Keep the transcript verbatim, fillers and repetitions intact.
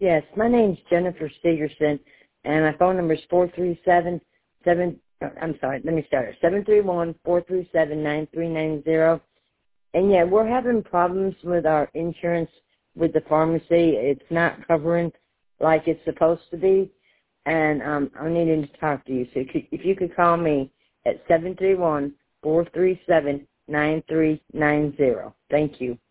Yes, my name's Jennifer Stegerson, and my phone number is four three seven seven. I'm sorry, let me start. Seven three one four three seven nine three nine zero. And yeah, we're having problems with our insurance with the pharmacy. It's not covering like it's supposed to be, and um, I'm needing to talk to you. So if you, if you could call me at seven three one four three seven nine three nine zero. Thank you.